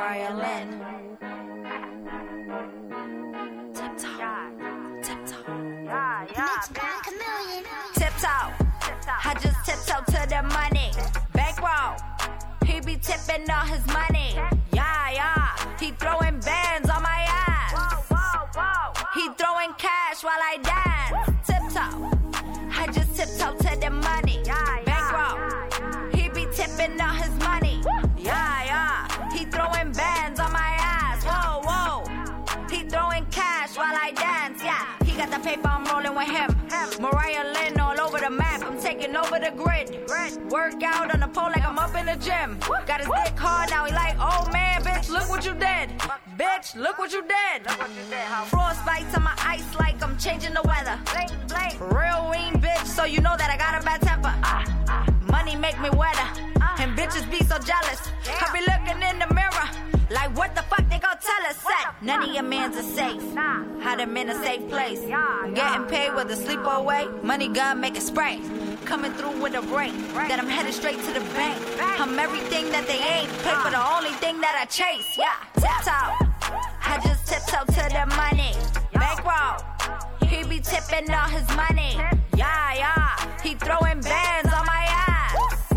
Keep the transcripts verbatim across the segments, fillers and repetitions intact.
Mariah Lynn. Tiptoe, tiptoe, yeah, yeah. Tiptoe, I just tiptoe to the money. Bankroll, he be tipping all his money. Yeah, yeah, he throwing bands on my ass. He throwing cash while I dance. Tiptoe, I just tiptoe to the money. Bankroll, he be tipping all his money. Yeah, yeah, he throwing bands on my ass. Whoa, whoa, he throwing cash while I dance. Yeah, he got the paper, I'm rolling with him. Mariah Lynn all over the map, I'm taking over the grid. Work out on the pole like I'm up in the gym. Got his dick hard, now he like, oh man, bitch, look what you did. Bitch, look what you did. Frostbite on my ice like I'm changing the weather. Real mean bitch, so you know that I got a bad temper. Money make me wetter, and bitches be so jealous. I be looking in the mirror, like what the fuck they gon' tell us? Set. None of your mans are safe. Had them in a safe place. Getting paid whether sleep or away. Money gun make it spray. Coming through with a break, that I'm headed straight to the bank. I'm everything that they ain't. Pay for the only thing that I chase. Yeah, tiptoe. I just tiptoe to the money. Bankroll, he be tipping all his money. Yeah, yeah, he throwing bands on my ass.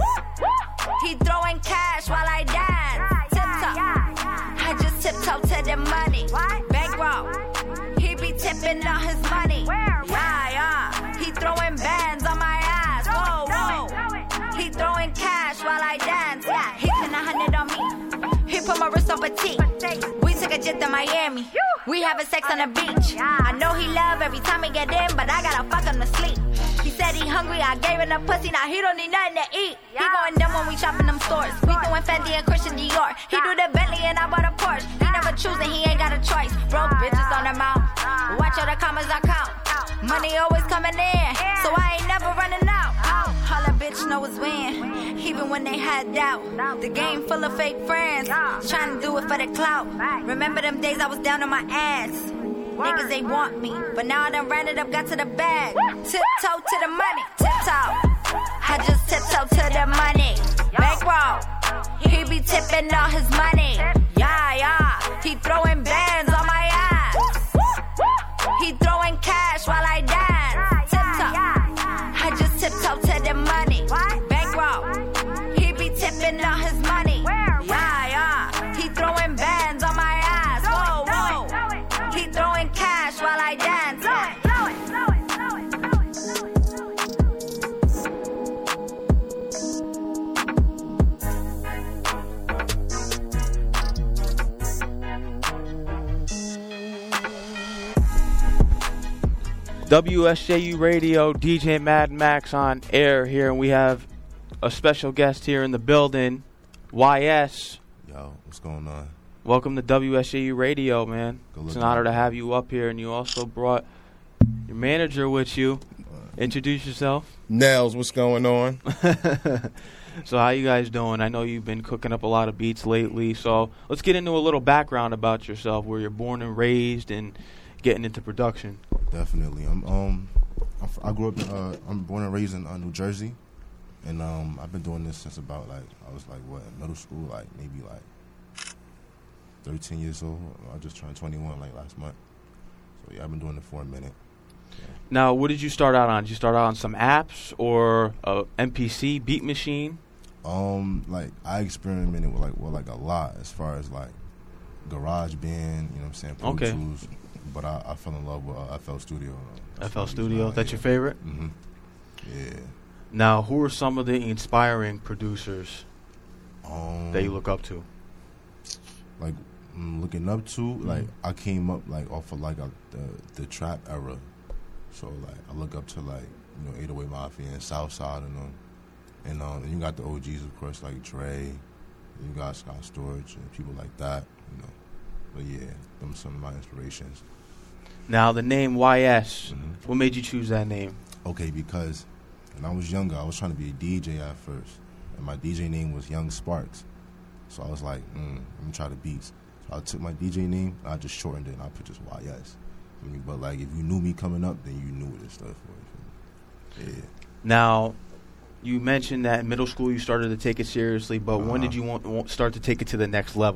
He throwing cash while I dance. Tiptoe, I just tiptoe to the money. Bankroll, he be tipping all his money. Yeah, yeah, he throwing bands on my ass. Whoa, whoa, he throwing cash while I dance. Yeah, he put a hundred on me. He put my wrist on petite. We took a jet to Miami. We having sex on the beach. I know he love every time he get in, but I gotta fuck him to sleep. He said he hungry, I gave him the pussy, now he don't need nothing to eat. He going dumb when we shop in them stores. We doing Fendi and Christian Dior. He do the Bentley and I bought a Porsche. He never choosing, he ain't got a choice. Broke bitches on the mouth. Watch all the commas I count. Money always coming in, so I ain't never running out. All a bitch know is win, even when they had doubt. The game full of fake friends, trying to do it for the clout. Remember them days I was down on my ass. Niggas, they want me, but now I done ran it up, got to the bag. Tiptoe to the money, tiptoe. I just tiptoe to the money. Bankroll, he be tipping all his money. Yeah, yeah, he throwing bands on my ass. He throwing cash while I dance. Tiptoe, I just tiptoe to the money. Bankroll, he be tipping all his money. Yeah, yeah, he throwing bands on my ass. Whoa, whoa, he throwing cash while I dance. Yeah. W S J U Radio, D J Mad Max on air here, and we have a special guest here in the building, Y S. Yo, what's going on? Welcome to W S J U Radio, man. Good It's an honor to have you up here, and you also brought your manager with you. Introduce yourself. Nels, what's going on? So how you guys doing? I know you've been cooking up a lot of beats lately, so let's get into a little background about yourself, where you're born and raised and getting into production. Definitely. I'm um, I, f- I grew up. In, uh, I'm born and raised in uh, New Jersey, and um, I've been doing this since about like I was like what middle school, like maybe like thirteen years old. I just turned twenty-one like last month. So yeah, I've been doing it for a minute. Yeah. Now, what did you start out on? Did you start out on some apps or a M P C beat machine? Um, like I experimented with like well like a lot as far as like GarageBand, you know what I'm saying? Pro Okay. Tools. But I, I fell in love with uh, F L Studio. That's F L what I use Studio, now, that's yeah. your favorite? Mm-hmm. Yeah. Now, who are some of the inspiring producers Um, that you look up to? Like mm, looking up to, Mm-hmm. like I came up like off of like a, the the trap era, so like I look up to like you know eight oh eight Mafia and Southside and them, and um and you got the O Gs of course like Dre, you got Scott Storch and people like that, you know. But yeah, them are some of my inspirations. Now, the name Y S, Mhm. what made you choose that name? Okay, because when I was younger, I was trying to be a D J at first, and my D J name was Young Sparks. So I was like, mm, let me try the beats. So I took my D J name, I just shortened it, and I put just Y S. I mean, but like, if you knew me coming up, then you knew what it stood for. Yeah. Now, you mentioned that in middle school you started to take it seriously, but when Uh-huh. did you want, want start to take it to the next level?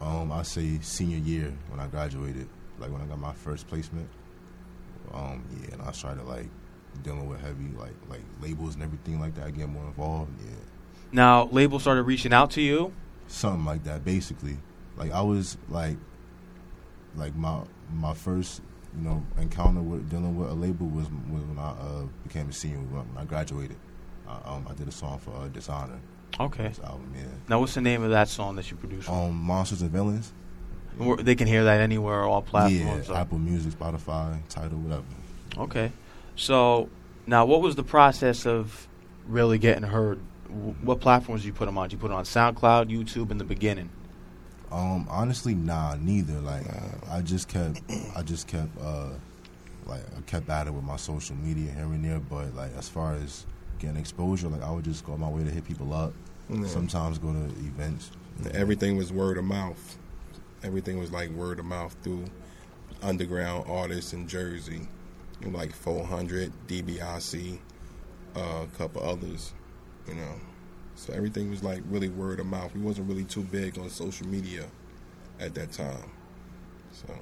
Um, I say senior year when I graduated, like when I got my first placement. Um, yeah, and I started like dealing with heavy like like labels and everything like that. I get more involved. Yeah. Now labels started reaching out to you. Something like that, basically. Like I was like, like my my first you know encounter with dealing with a label was was when I uh, became a senior. When I graduated, I, um, I did a song for uh, Dishonor. Okay. This album, yeah. Now, what's the name of that song that you produced? Um, Monsters and Villains. Yeah. They can hear that anywhere, all platforms. Yeah, or? Apple Music, Spotify, Tidal, whatever. Okay. So, now, what was the process of really getting heard? W- what platforms did you put them on? Did you put it on SoundCloud, YouTube in the beginning? Um, honestly, nah, neither. Like, uh, I just kept, I just kept, uh, like, I kept at it with my social media here and there. But like, as far as getting exposure, like, I would just go my way to hit people up. Yeah. Sometimes go to events. Everything was word of mouth. Everything was like word of mouth through underground artists in Jersey, like four hundred, D B I C, uh, a couple others, you know. So everything was like really word of mouth. We wasn't really too big on social media at that time. So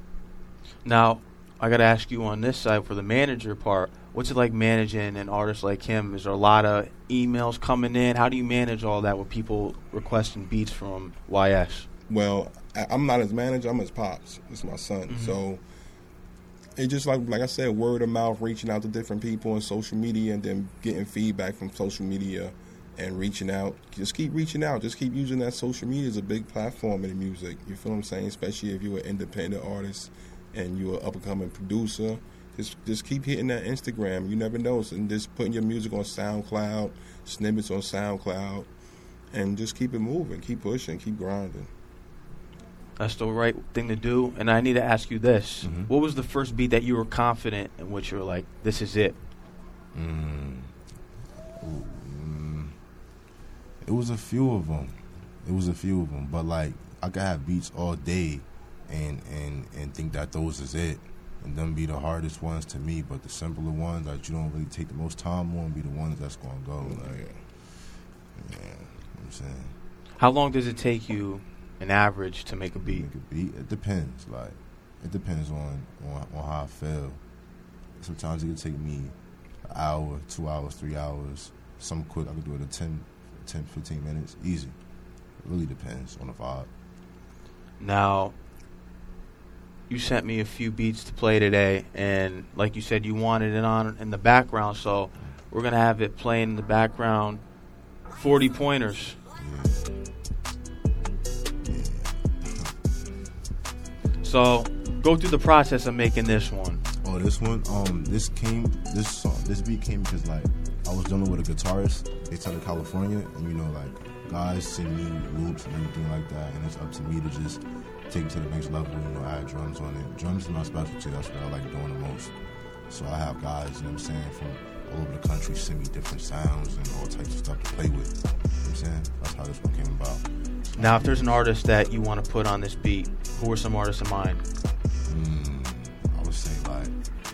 now, I got to ask you on this side for the manager part. What's it like managing an artist like him? Is there a lot of emails coming in? How do you manage all that with people requesting beats from Y S? Well, I'm not his manager. I'm his pops. It's my son. Mm-hmm. So it just like like I said, word of mouth, reaching out to different people on social media, and then getting feedback from social media and reaching out. Just keep reaching out. Just keep using that social media as a big platform in the music. You feel what I'm saying? Especially if you're an independent artist and you're an up-and-coming producer. Just, just keep hitting that Instagram. You never know. And just putting your music on SoundCloud, snippets on SoundCloud, and just keep it moving. Keep pushing. Keep grinding. That's the right thing to do. And I need to ask you this. Mm-hmm. What was the first beat that you were confident in which you were like, this is it? Mm. Ooh, mm. It was a few of them. It was a few of them. But, like, I could have beats all day and, and, and think that those is it. And them be the hardest ones to me. But the simpler ones that you don't really take the most time on be the ones that's going to go. Like, yeah. You know what I'm saying? How long does it take you, an average, to make a beat? Make a beat? It depends. Like, it depends on, on, on how I feel. Sometimes it can take me an hour, two hours, three hours. Some quick, I can do it in ten, ten, fifteen minutes. Easy. It really depends on the vibe. Now, you sent me a few beats to play today, and like you said, you wanted it on in the background, so we're going to have it playing in the background. forty pointers. Yeah. Yeah. So, go through the process of making this one. Oh, this one, um, this came, this song, this beat came because, like, I was dealing with a guitarist based out of California, and, you know, like, guys send me loops and everything like that, and it's up to me to just take it to the next level, you know, add drums on it. Drums is my specialty, that's what I like doing the most. So I have guys, you know what I'm saying, from all over the country send me different sounds and all types of stuff to play with. You know what I'm saying? That's how this one came about. Now, if there's an artist that you want to put on this beat, who are some artists in mind? Mm, I would say, like,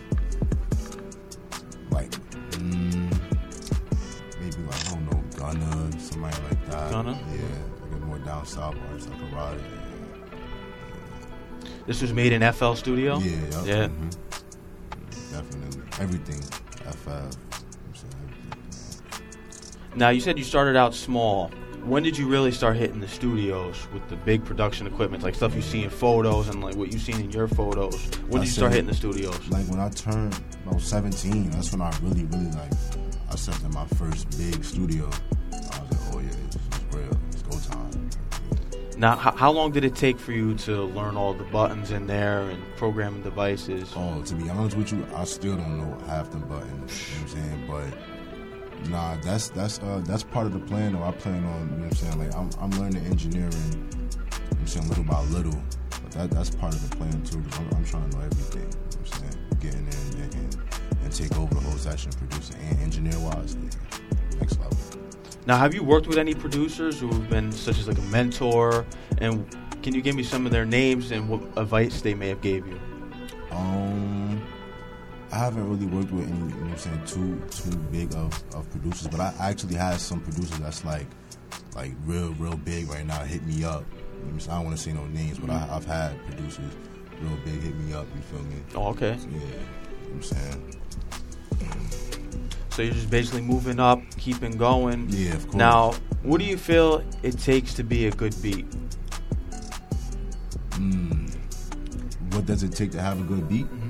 like, mm, maybe, like, I don't know, Gunna, somebody like that. Gunna? Yeah, like a more down south artist, like a Roddy. This was made in F L Studio? Yeah, yep. Yeah. Mm-hmm. Definitely. Everything F L. Now, you said you started out small. When did you really start hitting the studios with the big production equipment, like stuff you see in photos and like what you seen in your photos? When did you start hitting the studios? Like when I turned about seventeen, that's when I really, really like, I stepped in my first big studio. I was like, oh yeah, this is real. It's go time. Now, h- how long did it take for you to learn all the buttons in there and programming devices? Oh, to be honest with you, I still don't know half the buttons. You know what I'm saying? But nah, that's that's uh, that's part of the plan. Though I plan on, you know what I'm saying? Like I'm I'm learning engineering, you know what I'm saying, little by little. But that that's part of the plan too. Cause I'm, I'm trying to know everything. You know what I'm saying? Getting in and, and, and take over the whole section, producing and engineer wise, yeah, next level. Now, have you worked with any producers who have been such as like a mentor? And can you give me some of their names and what advice they may have gave you? Um, I haven't really worked with any, you know what I'm saying, too too big of, of producers, but I actually had some producers that's like like real real big right now hit me up I don't want to say no names, but I, I've had producers real big hit me up. You feel me? Oh, okay. So, yeah, you know what I'm saying. So you're just basically moving up, keeping going. Yeah, of course. Now, what do you feel it takes to be a good beat? Mm. What does it take to have a good beat? Mm-hmm.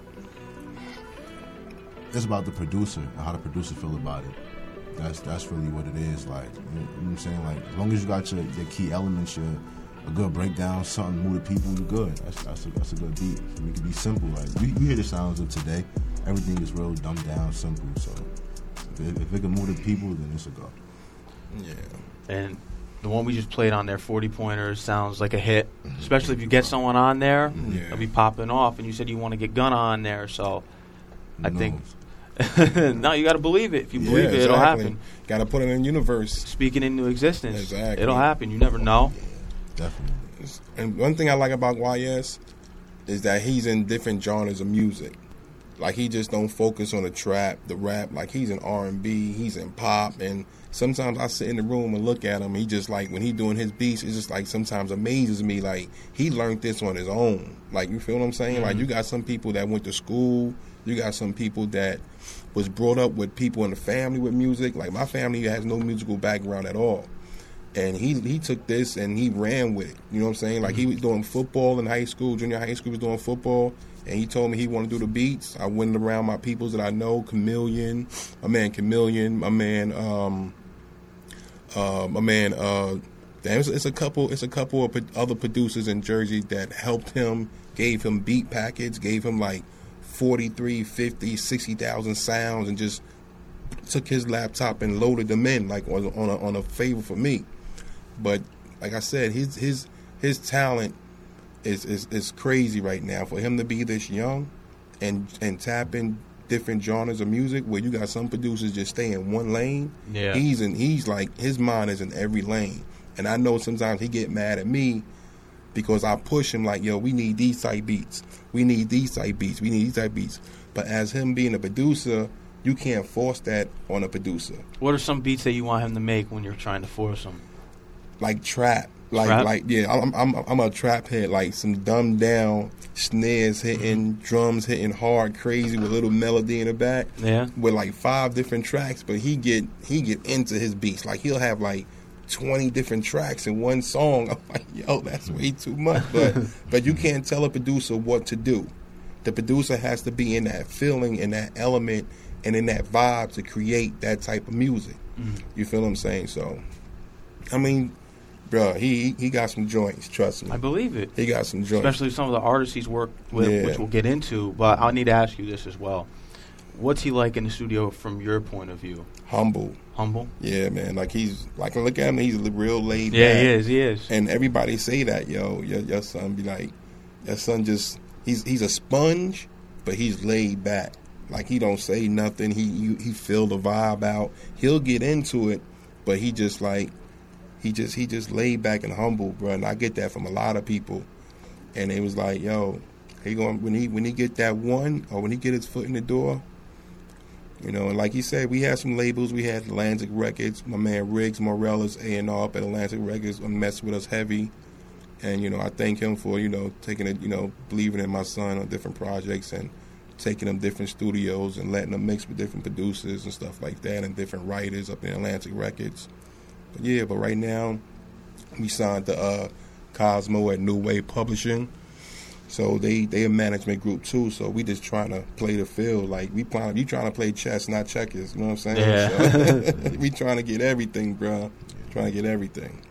It's about the producer and how the producer feel about it. That's that's really what it is. Like, you know what I'm saying? Like, as long as you got your, your key elements, your a good breakdown, something move the people, you're good. That's that's a, that's a good beat. It can be simple. Like, we, we hear the sounds of today. Everything is real dumbed down, simple. So if it, if it can move the people, then it's a go. Yeah. And the one we just played on there, forty pointers, sounds like a hit. Especially if you get someone on there, Yeah. it'll be popping off. And you said you want to get Gunna on there, so I Who think... knows? No, you got to believe it. If you believe Yeah, it, it'll exactly. happen. Got to put it in universe. Speaking into existence, Exactly. it'll happen. You never know. Definitely. And one thing I like about Y S is that he's in different genres of music. Like, he just don't focus on the trap, the rap. Like, he's in R and B, he's in pop, and sometimes I sit in the room and look at him. He just, like, when he doing his beats, it's just, like, sometimes amazes me. Like, he learned this on his own. Like, you feel what I'm saying? Mm-hmm. Like, you got some people that went to school. You got some people that was brought up with people in the family with music. Like, my family has no musical background at all. And he he took this and he ran with it. You know what I'm saying? Like, he was doing football in high school, junior high school, he was doing football. And he told me he wanted to do the beats. I went around my peoples that I know, Chameleon, my man Chameleon, my man, um, uh, my man, uh, damn, it's, it's a couple, it's a couple of pro- other producers in Jersey that helped him, gave him beat packets, gave him like forty-three, fifty, sixty thousand sounds, and just took his laptop and loaded them in like on, on, a, on a favor for me. But like I said, his his his talent is, is is crazy right now. For him to be this young and and tap in different genres of music, where you got some producers just stay in one lane. Yeah. He's in he's like his mind is in every lane. And I know sometimes he get mad at me because I push him like, yo, we need these type beats. We need these type beats. We need these type beats. But as him being a producer, you can't force that on a producer. What are some beats that you want him to make when you're trying to force him? Like trap. Like, Trap? like, yeah, I'm, I'm, I'm a trap head. Like some dumbed down snares hitting, drums hitting hard, crazy with a little melody in the back. Yeah. With like five different tracks, but he get he get into his beats. Like he'll have like twenty different tracks in one song. I'm like, yo, that's way too much. But but you can't tell a producer what to do. The producer has to be in that feeling, in that element, and in that vibe to create that type of music. Mm-hmm. You feel what I'm saying? So, I mean, bro, he he got some joints. Trust me, I believe it. He got some joints, especially some of the artists he's worked with, Yeah. which we'll get into. But I need to ask you this as well: what's he like in the studio from your point of view? Humble. Humble? Yeah, man. Like he's like look at him. He's real laid Yeah, back. he is. He is. And everybody say that, yo, your, your son be like, your son just he's he's a sponge, but he's laid back. Like he don't say nothing. He you, he feel the vibe out. He'll get into it, but he just like he just he just laid back and humble, bro. And I get that from a lot of people. And it was like, yo, he going when he when he get that one or when he get his foot in the door. You know, and like he said, we had some labels. We had Atlantic Records. My man Riggs Morella's A and R up at Atlantic Records messed with us heavy. And, you know, I thank him for, you know, taking it, you know, believing in my son on different projects and taking them different studios and letting them mix with different producers and stuff like that and different writers up in Atlantic Records. But yeah, but right now we signed to uh, Cosmo at New Wave Publishing. So they they a management group too. So we just trying to play the field. Like we plan, you trying to play chess, not checkers. You know what I'm saying? Yeah. So, we trying to get everything, bro. Trying to get everything.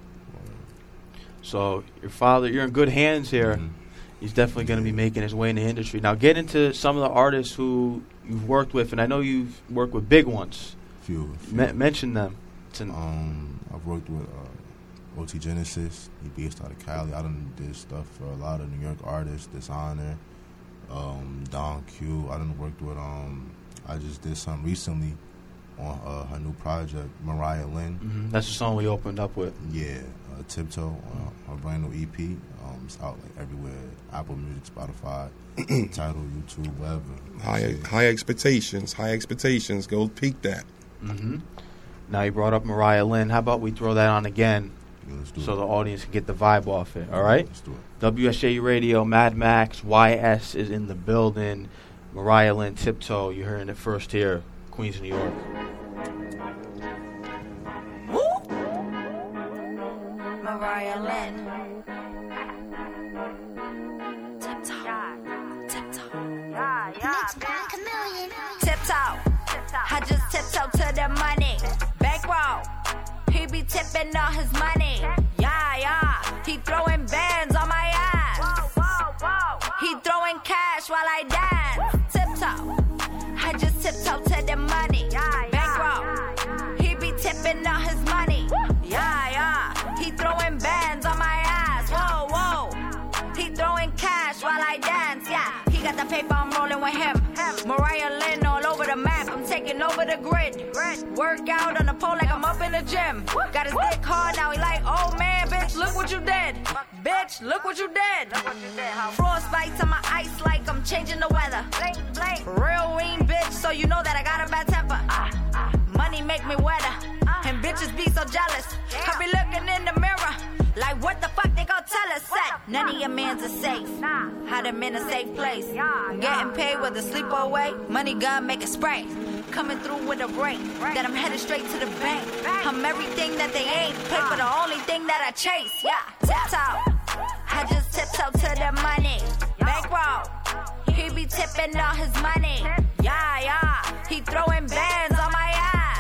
So your father, you're in good hands here. Mm-hmm. He's definitely going to be making his way in the industry. Now get into some of the artists who you've worked with, and I know you've worked with big ones. Few. few. Me- mention them. An- um, I've worked with uh, O T Genesis. He based out of Cali. I done did stuff for a lot of New York artists. Dishonor, um, Don Q. I done worked with. Um, I just did some recently on uh, her new project, Mariah Lynn. mm-hmm. That's the song we opened up with. Yeah, uh, Tiptoe, uh, her brand new E P. Um, it's out like everywhere: Apple Music, Spotify, Tidal, YouTube, whatever. High high expectations. High expectations. Go peek that. Mm-hmm. Now you brought up Mariah Lynn. How about we throw that on again? Yeah, let's do so it. the audience can get the vibe off it. All right? Let's do it. W S J U Radio, Mad Max, Y S is in the building. Mariah Lynn, Tiptoe, you're hearing it first here, Queens, New York. Mariah Lynn. Tiptoe. Tiptoe. Tiptoe. I just tiptoe to the money. Bankroll. He be tipping all his money. Yeah, yeah. He throwing bands on my ass. He throwing cash while I dance. Tiptoe. I just tiptoe to the money. Bankroll. He be tipping all his money. Yeah, yeah. He throwing bands on my ass. Whoa, whoa. He throwing cash while I dance. Yeah. He got the paper, I'm rolling with him. Mariah Lynn all over the map. I'm taking over the grid. Work out on the pole like I'm up in the gym. Got his dick hard, now he like, oh man, bitch, look what you did. Bitch, look what you did. Frostbite to my ice like I'm changing the weather. Real mean bitch, so you know that I got a bad temper. Money make me wetter, and bitches be so jealous. I be looking in the mirror, like what the fuck they gon' tell us? Set. None of your mans are safe. Had them in a safe place. Getting paid whether sleep or away. Money gun make it spray. Coming through with a break, that I'm headed straight to the bank. I'm everything that they ain't. Pay for the only thing that I chase. Yeah, tiptoe. I just tiptoe to the money. Bankroll. He be tipping all his money. Yeah, yeah. He throwing bands on my ass.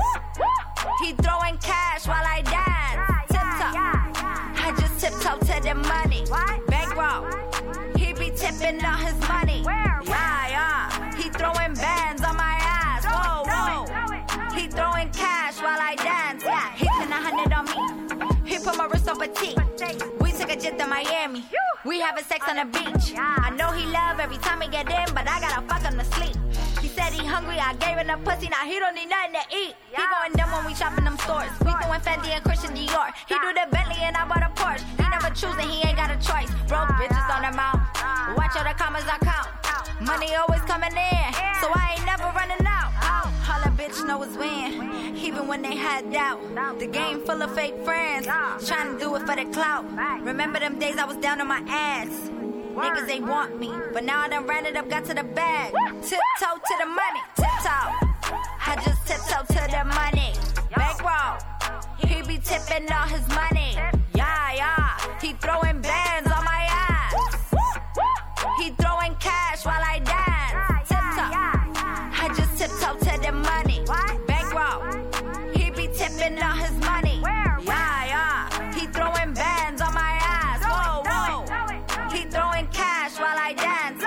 He throwing cash while I dance. Tiptoe. I just tiptoe to the money. Bankroll. He be tipping all his money. Yeah, yeah. He throwing bands on my ass. Whoa, whoa. He throwing cash while I dance. Yeah, he spent a hundred on me. He put my wrist on petite. We took a jet to Miami. We having sex on the beach. I know he love every time he get in, but I gotta fuck him to sleep. He said he hungry, I gave him a pussy, now he don't need nothing to eat. He going dumb when we shop in them stores. We doing Fendi and Christian Dior. He do the Bentley and I bought a Porsche. He never choosing, he ain't got a choice. Broke bitches on the mount. Watch all the commas I count. Money always coming in, so I ain't never running out. All a bitch know is win, even when they had doubt. The game full of fake friends, trying to do it for the clout. Remember them days I was down on my ass. Niggas, they want me, but now I done ran it up, got to the bag. Tiptoe to the money, tiptoe. I just tiptoe to the money. Bankroll, he be tipping all his money. Yeah, yeah, he throwing bands on my ass. He throwing cash while I dance. Tiptoe, I just tiptoe to the money. Bankroll, he be tipping all his money. Yeah, yeah, he throwing bands on my ass. Whoa, whoa, he throwing cash while I dance.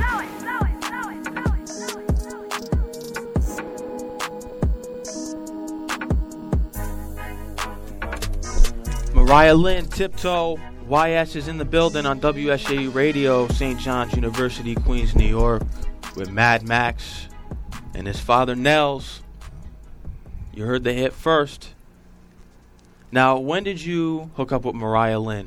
Mariah Lynn, Tiptoe, Y S is in the building on W S J U Radio, Saint John's University, Queens, New York, with Mad Max and his father Nels. You heard the hit first. Now, when did you hook up with Mariah Lynn?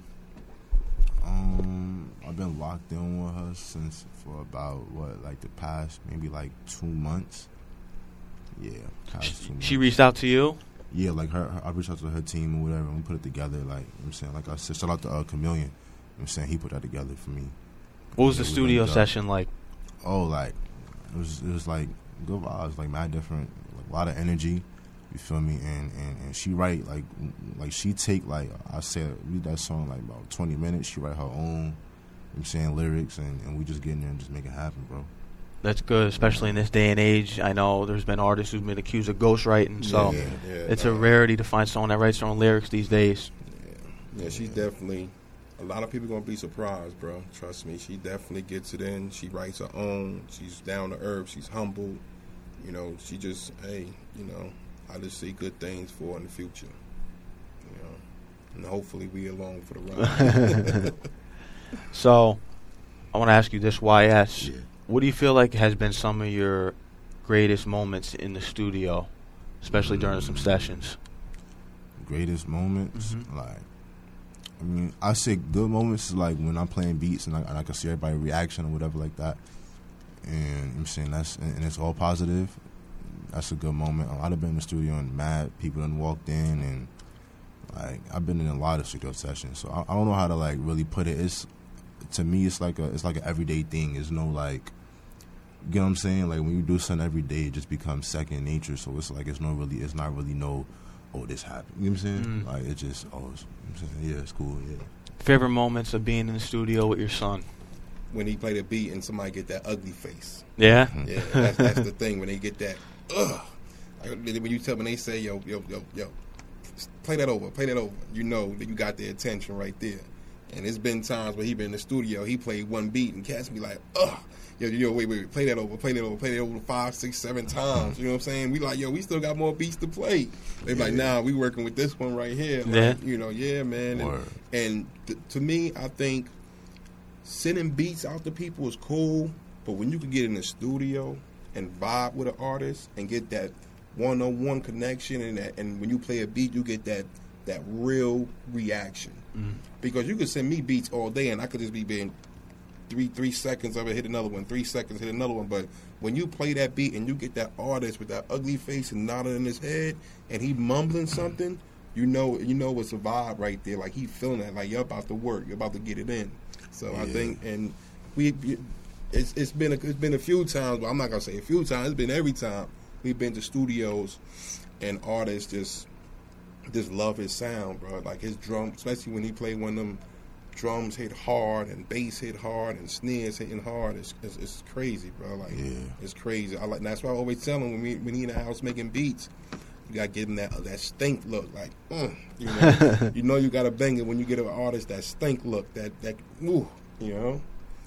Um, I've been locked in with her since for about what, like the past maybe like two months. Yeah, past two months. She reached out to you? Yeah, like her, her, I reached out to her team or whatever, and we put it together. Like, you know what I'm saying, like I said, shout out to uh, Chameleon. You know what I'm saying, he put that together for me. What was yeah, the studio session like? Oh, like it was, it was like good vibes, like mad different, like a lot of energy. You feel me? And, and, and she write like like she take like I said read that song like about twenty minutes. She write her own, you know what I'm saying, lyrics, and, and we just get in there and just make it happen, bro. That's good, especially in this day and age. I know there's been artists who've been accused of ghostwriting, so yeah, yeah, it's no. a rarity to find someone that writes their own lyrics these days. Yeah, yeah, she's definitely. A lot of people gonna be surprised, bro. Trust me, she definitely gets it in. She writes her own. She's down to earth. She's humble. You know, she just, hey, you know, I just see good things for her in the future. You know, and hopefully we along for the ride. So, I want to ask you this, Y S. Yeah. What do you feel like has been some of your greatest moments in the studio, especially during some sessions? Greatest moments, Mm-hmm. like, I mean, I say good moments is like when I'm playing beats and I, and I can see everybody's reaction or whatever like that. And I'm saying that's, and, and it's all positive. That's a good moment. I'd have been in the studio and mad people done walked in and Like I've been in a lot of studio sessions, so I, I don't know how to like really put it. It's to me, it's like a it's like an everyday thing. It's no like, you know what I'm saying? Like when you do something every day, it just becomes second nature. So it's like it's no really, it's not really no, oh this happened. You know what I'm saying? Mm. Like it just oh, it's, I'm saying, yeah, it's cool. Yeah. Favorite moments of being in the studio with your son? When he played a beat and somebody get that ugly face. Yeah, yeah, that's, that's the thing. When they get that, ugh. Like, when you tell when they say yo yo yo yo, play that over, play that over. You know that you got their attention right there. And there's been times where he been in the studio, he played one beat, and cats be like, ugh, yo, yo, wait, wait, wait, play that over, play that over, play that over five, six, seven times. You know what I'm saying? We like, yo, we still got more beats to play. They be yeah. like, nah, we working with this one right here. Like, yeah. You know, yeah, man. And, and th- to me, I think sending beats out to people is cool, but when you can get in the studio and vibe with an artist and get that one-on-one connection, and that, and when you play a beat, you get that that real reaction. Mm. Because you could send me beats all day, and I could just be being three three seconds of it, hit another one, three seconds, hit another one. But when you play that beat and you get that artist with that ugly face and nodding in his head, and he mumbling something, you know, you know it's a vibe right there. Like he feeling that, like you're about to work, you're about to get it in. So yeah. I think, and we, it's it's been a, it's been a few times, but I'm not gonna say a few times. It's been every time we've been to studios, and artists just. Just love his sound, bro. Like his drum, especially when he played one of them drums hit hard and bass hit hard and snares hitting hard. It's it's, it's crazy, bro. Like yeah. it's crazy. I like that's why I always tell him when we when he in the house making beats, you gotta give him that that stink look. Like mm, you know, you know you gotta bang it when you get an artist that stink look. That that ooh, you know.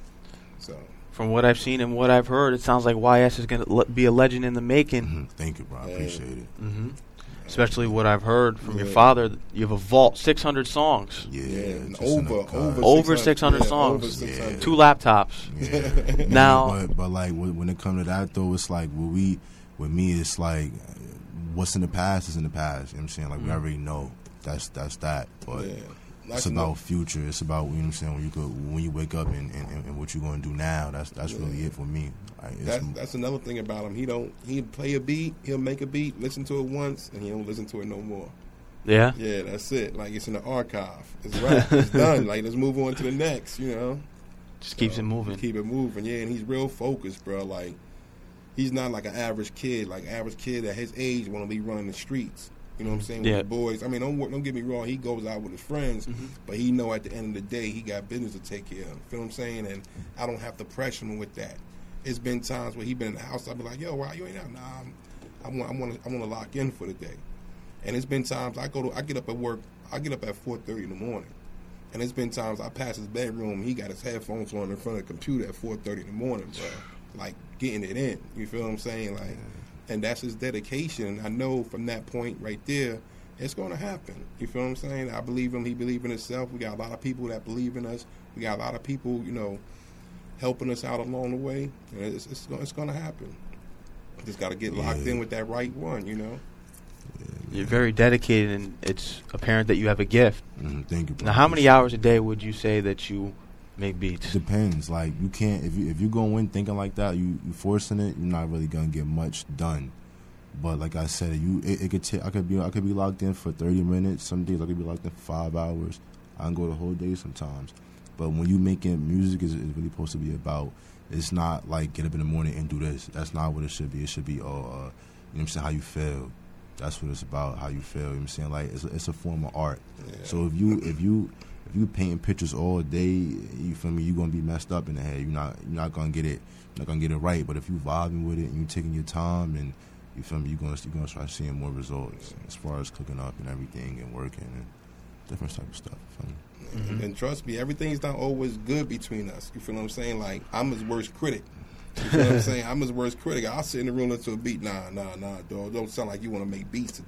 So. From what I've seen and what I've heard, it sounds like Y S is gonna le- be a legend in the making. Mm-hmm. Thank you, bro. I appreciate it. Mm-hmm. Especially what I've heard from yeah. your father, you have a vault, six hundred songs. Yeah, yeah. Over, over, over six hundred yeah, songs. Over six hundred. Yeah. Two laptops. Yeah. Now, but, but like when it comes to that though, it's like when we, with me, it's like what's in the past is in the past. You know what I'm saying? Like mm-hmm. we already know that's that's that. But yeah. it's about know. future. It's about, you know what I'm saying, when you go, when you wake up and, and, and what you're going to do now. That's that's yeah. really it for me. Like, that's, that's another thing about him. He don't he play a beat, he'll make a beat, listen to it once, and he don't listen to it no more. Yeah, yeah, that's it. Like it's in the archive. It's right. It's done. Like let's move on to the next. You know, just keeps so, it moving. Keep it moving. Yeah, and he's real focused, bro. Like he's not like an average kid. Like average kid at his age want to be running the streets. You know what I'm saying? Yeah. With the boys. I mean, don't don't get me wrong. He goes out with his friends, mm-hmm. but he know at the end of the day he got business to take care of. Feel what I'm saying? And I don't have to pressure him with that. It's been times where he been in the house. I be like, yo, why you ain't out? Nah, I'm, I want, I want, to, I want to lock in for the day. And it's been times I go to, I get up at work. I get up at four thirty in the morning, and it's been times I pass his bedroom. He got his headphones on in front of the computer at four thirty in the morning, bro. Like getting it in. You feel what I'm saying? Like, and that's his dedication. I know from that point right there, it's going to happen. You feel what I'm saying? I believe him. He believes in himself. We got a lot of people that believe in us. We got a lot of people, you know, helping us out along the way. And it's it's, it's going to happen. Just got to get locked yeah. in with that right one, you know. You're very dedicated, and it's apparent that you have a gift. Mm, thank you, bro. Now, how many hours a day would you say that you make beats? Depends. Like you can't if you if you go in thinking like that, you you forcing it. You're not really gonna get much done. But like I said, you it, it could take. I could be I could be locked in for thirty minutes. Some days I could be locked in for five hours. I can go the whole day sometimes. But when you making music, is is really supposed to be about. It's not like get up in the morning and do this. That's not what it should be. It should be, oh, uh, you know what I'm saying, how you feel. That's what it's about, how you feel. You know what I'm saying? Like, it's a, it's a form of art. Yeah. So if you if you if you painting pictures all day, you feel me, you're gonna be messed up in the head. You're not you're not gonna get it you're not gonna get it right. But if you vibing with it and you taking your time and you feel me, you're gonna you're gonna start seeing more results as far as cooking up and everything and working and different type of stuff. You feel me? Mm-hmm. And trust me, everything's not always good between us. You feel what I'm saying? Like, I'm his worst critic. You feel what I'm saying? I'm his worst critic. I'll sit in the room listen to a beat. Nah, nah, nah, dog. Don't sound like you want to make beats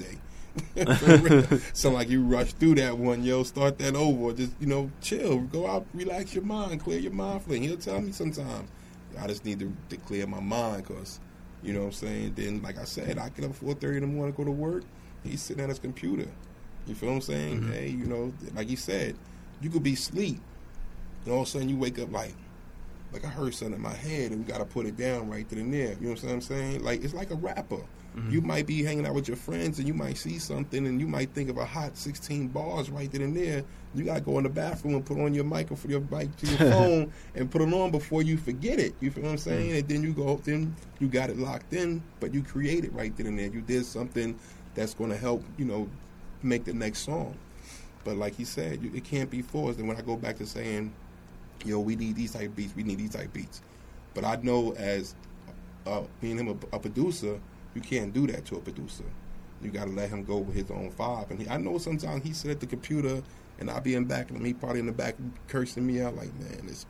today. Sound like you rushed through that one, yo. Start that over. Just, you know, chill. Go out, relax your mind, clear your mind. For He'll tell me sometimes, I just need to, to clear my mind because, you know what I'm saying? Then, like I said, I get up at four thirty in the morning, go to work. He's sitting at his computer. You feel what I'm saying? Mm-hmm. Hey, you know, like he said, you could be asleep, and all of a sudden you wake up like, like I heard something in my head and we got to put it down right then and there. You know what I'm saying? Like, it's like a rapper. Mm-hmm. You might be hanging out with your friends and you might see something and you might think of a hot sixteen bars right then and there. You got to go in the bathroom and put on your mic for your mic to your phone and put it on before you forget it. You feel what I'm saying? Mm-hmm. And then you go, then you got it locked in, but you create it right then and there. You did something that's going to help, you know, make the next song. But like he said, you, it can't be forced. And when I go back to saying, yo, we need these type beats, we need these type beats. But I know as uh, being him a, a producer, you can't do that to a producer. You got to let him go with his own vibe. And he, I know sometimes he sit at the computer and I'll be in back and he probably in the back cursing me out like, man, this,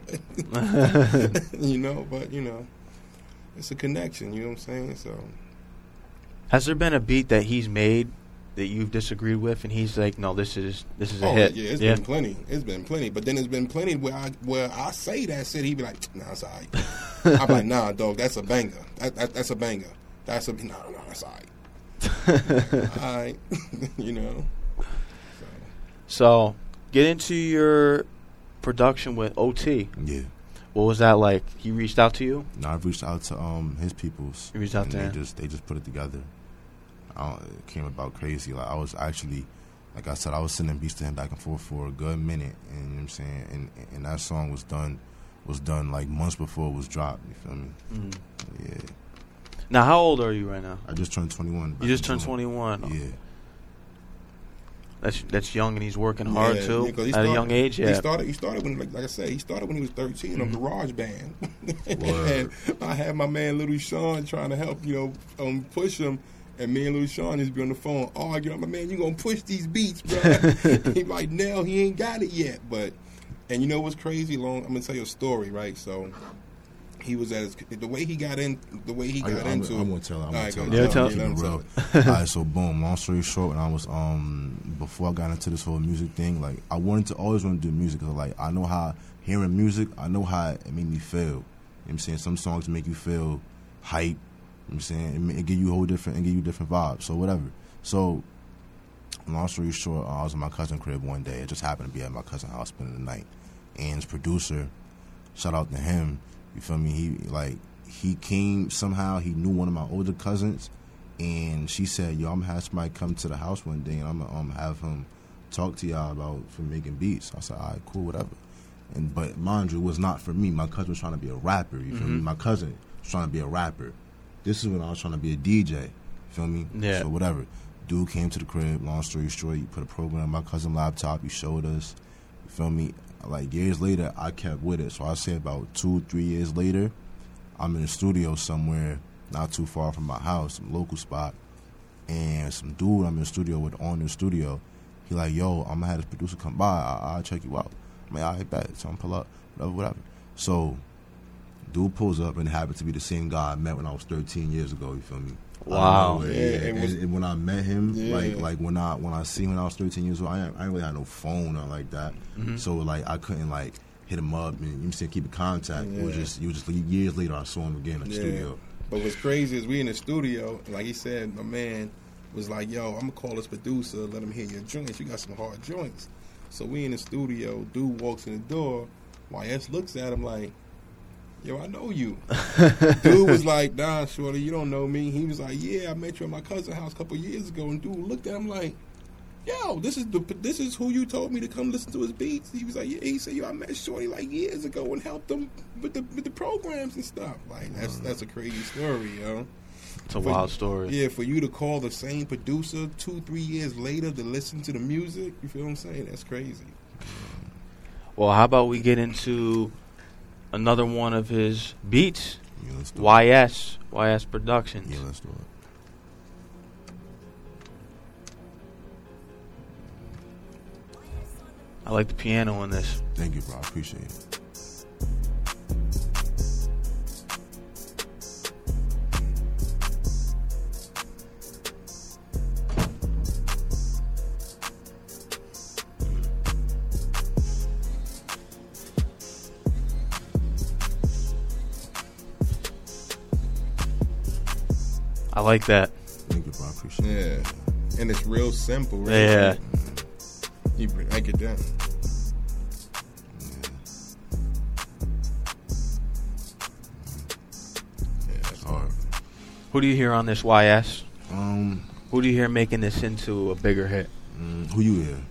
you know. But you know, it's a connection. You know what I'm saying? So, has there been a beat that he's made that you've disagreed with, and he's like, no, this is this is a oh, hit? Yeah, it's yeah. been plenty. It's been plenty. But then there's been plenty where I where I say that shit, he be like, nah, it's all right. I'm like, nah, dog, that's a banger. That, that, that's a banger. That's a no, no, that's all right. All right, you know. So. so, get into your production with O T. Yeah. What was that like? He reached out to you? No, I reached out to um his peoples. You reached out and to they him? just they just put it together. I don't, it came about crazy. Like I was actually, like I said, I was sending beats to him back and forth for a good minute, and you know what I'm saying, and and that song was done, was done like months before it was dropped. You feel me? Mm-hmm. Yeah. Now, how old are you right now? I just turned twenty-one. You just turned twenty-one. Yeah. That's that's young, and he's working hard yeah, too yeah, at started, a young age. Yeah. He started. He started when, like, like I said, he started when he was thirteen on Mm-hmm. Garage Band. And I had my man Little Sean trying to help, you know, um, push him. And me and Little Sean just be on the phone arguing. I'm like, man, you gonna push these beats, bro? He like, no, he ain't got it yet. But and you know what's crazy? Long, I'm gonna tell you a story, right? So he was at his, the way he got in, the way he got I, I'm, into. I'm gonna tell. I'm gonna right, tell. Yeah, I'm tell. gonna keep it real. All right, so boom. Long story short, when I was um before I got into this whole music thing, like I wanted to always want to do music. Cause like I know how hearing music, I know how it made me feel. You know what I'm saying? Some songs make you feel hype. You know what I'm saying? It, it give you a whole different, it give you different vibes. So whatever. So long story short, I was in my cousin's crib one day. It just happened to be at my cousin's house spending the night. And his producer, shout out to him. You feel me? He like he came somehow. He knew one of my older cousins, and she said, "Yo, I'm gonna have somebody come to the house one day, and I'm gonna um, have him talk to y'all about for making beats." I said, "All right, cool, whatever." And but mind you, it was not for me. My cousin was trying to be a rapper. You feel mm-hmm. me? My cousin was trying to be a rapper. This is when I was trying to be a D J. You feel me? Yeah. So whatever. Dude came to the crib. Long story short, you put a program on my cousin's laptop. You showed us. You feel me? Like years later, I kept with it. So I say about two, three years later, I'm in a studio somewhere not too far from my house, some local spot, and some dude I'm in the studio with on the studio. He like, yo, I'm gonna have this producer come by. I- I'll check you out. I'm like, all right, bet. So I'm pull up, whatever, whatever. So dude pulls up and it happened to be the same guy I met when I was thirteen years ago. You feel me? Wow. Yeah, Yeah, and, was, and when I met him, yeah. like like when I when I see him when I was thirteen years old, I didn't, I didn't really have no phone or like that. Mm-hmm. So like I couldn't like hit him up and you know, keep in contact. Yeah. It was just it was just like, years later I saw him again in the yeah. studio. But what's crazy is we in the studio, and like he said, my man was like, yo, I'm gonna call this producer, let him hear your joints. You got some hard joints. So we in the studio, dude walks in the door, Y S looks at him like, yo, I know you. Dude was like, nah, shorty, you don't know me. He was like, yeah, I met you at my cousin's house a couple years ago. And dude looked at him like, yo, this is the this is who you told me to come listen to his beats. He was like, yeah. He said, yo, I met shorty like years ago and helped him with the with the programs and stuff. Like that's that's a crazy story, yo. It's a For- wild story. Yeah, for you to call the same producer two, three years later to listen to the music, you feel what I'm saying? That's crazy. Well, how about we get into another one of his beats? Yeah, let's do Y S, Y S Productions. it. Yeah, let's do it. I like the piano in this. Thank you, bro. I appreciate it. I like that. Thank you, bro. I appreciate it. Yeah. And it's real simple, right? Yeah. You break it down. Who do you hear on this Y S? Um, Who do you hear making this into a bigger hit? mm, who you hear?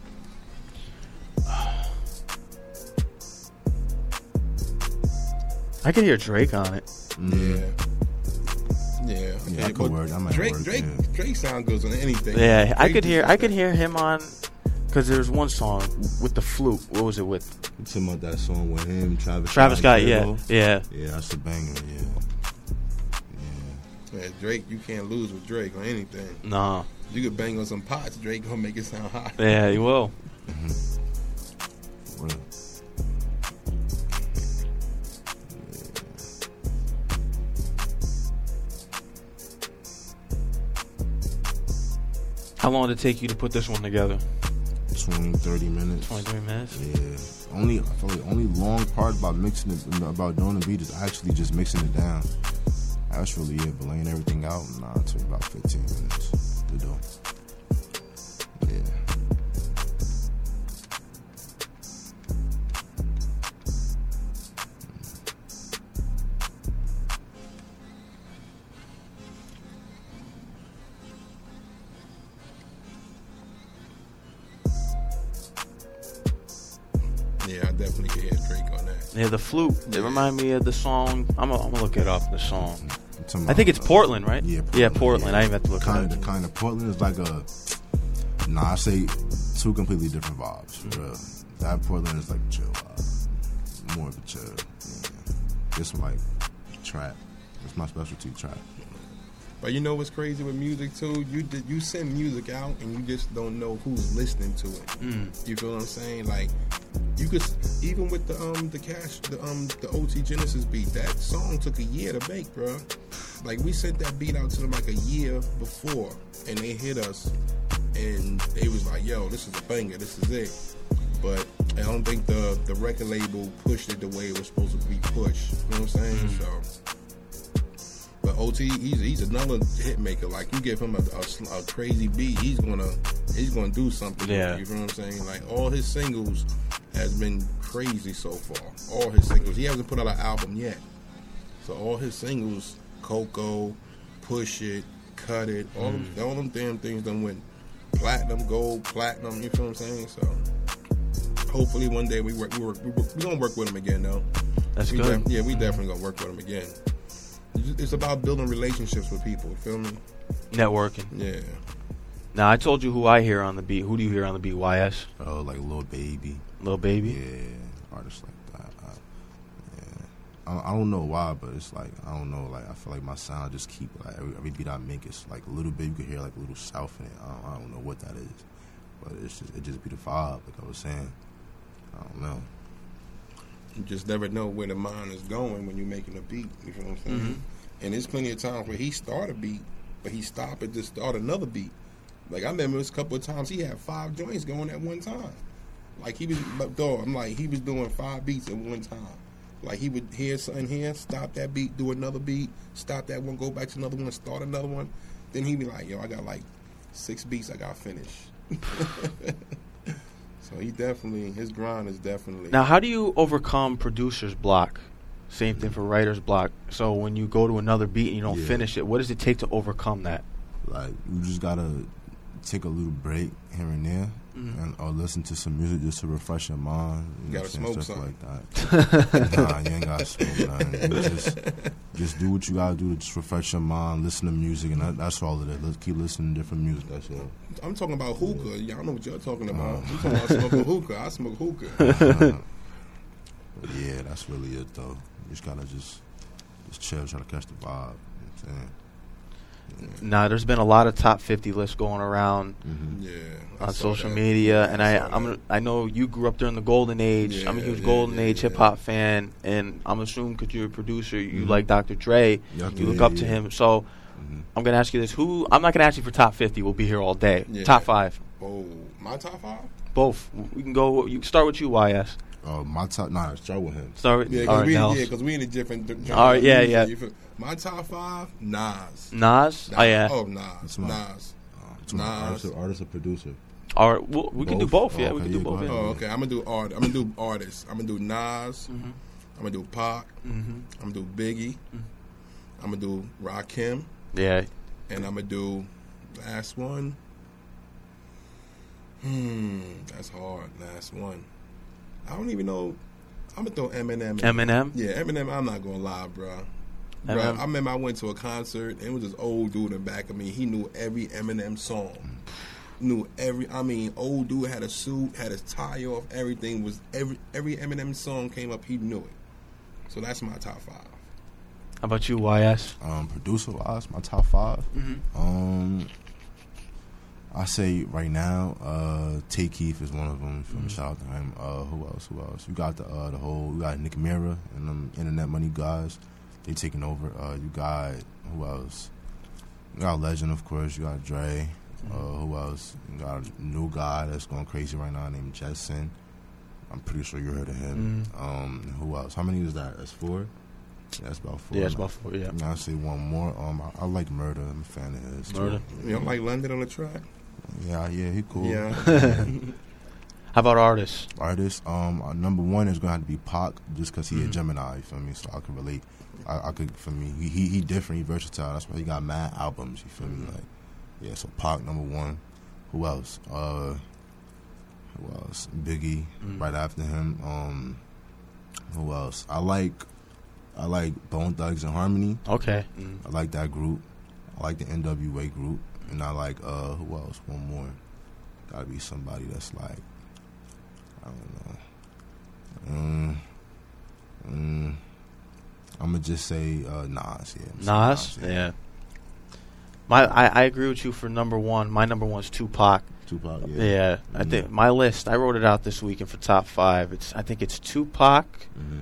I could hear Drake on it. Mm. Yeah. Yeah. Yeah, I could work. I might Drake, work, Drake, yeah. Drake sound good on anything. Yeah, I Drake could hear. just- I could hear him on, because there's one song with the flute. What was it with? You talking about that song with him, Travis? Travis Scott. and Yeah, Quavo? yeah. Yeah, that's a banger. Yeah. Yeah. Yeah, Drake, you can't lose with Drake on anything. No. You could bang on some pots, Drake gonna make it sound hot. Yeah, he will. What up? How long did it take you to put this one together? twenty, thirty minutes. twenty-three minutes. Yeah. Only I feel like only long part about mixing it about doing the beat is actually just mixing it down. That's really it. But laying everything out, nah, it took about fifteen minutes to do. Yeah. Yeah, I definitely can hear Drake on that. Yeah, the flute. It remind me of the song. I'm gonna, I'm gonna look it up. The song. Talking I think about, it's Portland, right? Yeah, Portland. Yeah, Portland. I didn't have to look it Kind up. of, kind of. Portland is like a. Nah, I say two completely different vibes. For real. That Portland is like a chill vibe. More of a chill. Yeah. It's like trap. It's my specialty, trap. But you know what's crazy with music too? You did, you send music out and you just don't know who's listening to it. Mm. You feel what I'm saying? Like you could even with the um the cash the um the O T Genesis beat, that song took a year to make, bro. Like we sent that beat out to them like a year before, and they hit us, and they was like, "Yo, this is a banger. This is it." But I don't think the the record label pushed it the way it was supposed to be pushed. You know what I'm saying? Mm. So. But O T, he's, he's another hit maker. Like you give him a, a, a crazy beat, he's gonna he's gonna do something. Yeah. You know what I'm saying? Like all his singles has been crazy so far. All his singles. He hasn't put out an album yet. So all his singles, Coco, Push It, Cut It, all Mm. them, all them damn things done went platinum, gold, platinum. You feel what I'm saying? So hopefully one day we work. We work. We, work, we gonna work with him again, though. That's We good. def- yeah, we definitely gonna work with him again. It's about building relationships with people. You feel me? Networking. Yeah. Now I told you who I hear on the beat. Who do you hear on the beat? Y S. Oh, like Lil Baby. Lil Baby. Yeah, artists like that. I, yeah, I, I don't know why, but it's like I don't know. Like I feel like my sound just keep like every, every beat I make, it's like a little bit. You can hear like a little south in it. I don't, I don't know what that is, but it's just it just be the vibe. Like I was saying, I don't know. You just never know where the mind is going when you're making a beat. You feel what I'm saying? Mm-hmm. And there's plenty of times where he start a beat, but he stop and just start another beat. Like I remember this a couple of times he had five joints going at one time. Like he was, but dog, I'm like he was doing five beats at one time. Like he would hear something here, stop that beat, do another beat, stop that one, go back to another one, start another one. Then he'd be like, yo, I got like six beats I got to finish. So he definitely, his grind is definitely. Now, how do you overcome producer's block? Same thing for writer's block. So when you go to another beat and you don't Yeah. finish it, what does it take to overcome that? Like you just gotta take a little break here and there, Mhm. and or listen to some music just to refresh your mind. You, You know gotta what I'm saying? smoke Stuff like that. Nah, you ain't gotta smoke nothing. You just, just do what you gotta do to just refresh your mind, listen to music, and that, that's all of it. Let's keep listening to different music. That's all. I'm talking about hookah. Y'all know what y'all talking about. Uh. I'm talking about smoking hookah. I smoke hookah. Uh, but yeah, that's really it though. You just gotta just just chill, try to catch the vibe. You know what I'm saying? Now, there's been a lot of top fifty lists going around Mm-hmm. Yeah. I on saw social that. media, and I saw I'm, that. I know you grew up during the golden age. I'm a Yeah, huge yeah, golden yeah, age yeah. hip hop fan, and I'm assuming because you're a producer, you Mhm. like Doctor Dre, Yeah, you look yeah, up to yeah. him. So Mm-hmm. I'm gonna ask you this: Who? I'm not gonna ask you for top fifty. We'll be here all day. Yeah. Top five, Oh, my top five? both. We can go. You start with you, Y S. Uh, my top, nah, start with him. Start with Yeah, all because right, we, Nels. yeah, 'cause we in a different d- genre. All right, yeah, of music, yeah. you feel- My top five, Nas. Nas. Oh yeah. Oh, Nas. That's my- Nas. Uh, it's my Nas. artist, or, artist or producer. All right. Well, we can do Both? both. Yeah, Oh, we okay, can do yeah, go both. ahead. Yeah. Oh, okay. I'm gonna do art. I'm gonna do artists. I'm gonna do Nas. Mhm. I'm gonna do Pac. Mhm. I'm gonna do Biggie. I'm gonna do Rakim. Yeah. And I'm gonna do last one. Hmm, that's hard. Last one. I don't even know. I'm gonna throw Eminem. Eminem? Yeah, Eminem. I'm not gonna lie, bro. Bro, I remember I went to a concert and it was this old dude in the back of me. He knew every Eminem song. Knew every. I mean, old dude had a suit, had his tie off. Everything was every every Eminem song came up. He knew it. So that's my top five. How about you, Y S? Um, producer wise, my top five. Mm-hmm. Um, I say right now, uh, Tay Keith is one of them. From mm-hmm. Shout out to him. Uh, who else? Who else? You got the uh, the whole. You got Nick Mira and them Internet Money guys. They taking over. Uh, you got who else? You got Legend, of course. You got Dre. Uh, who else? You got a new guy that's going crazy right now named Jetson. I'm pretty sure you heard of him. Mm. Um, who else? How many is that? That's four? Yeah, that's about four. Yeah, that's about four, yeah. I'll say one more. Um, I, I like Murder. I'm a fan of his. Murder? You don't like London on the track? Yeah, yeah, he cool. Yeah. How about artists? Artists? Um, uh, number one is going to have to be Pac, just because he Mm-hmm. a Gemini, you feel me? So I can relate. I, I could, for me, he, he he different, he versatile. That's why he got mad albums, you feel Mm-hmm. me? Like, yeah, so Pac, number one. Who else? Uh, who else? Biggie, Mm. right after him. Um, who else? I like, I like Bone Thugs and Harmony. Okay. Mm. I like that group. I like the N W A group, and I like uh, who else? One more. Got to be somebody that's like, I don't know. Um, um, I'm gonna just say uh, Nas. Yeah. Nas? Nas, Yeah. My, I, I agree with you for number one. My number one is Tupac. Tupac. Yeah. Yeah, Mm-hmm. I think my list. I wrote it out this week, and for top five, it's I think it's Tupac, Mm-hmm.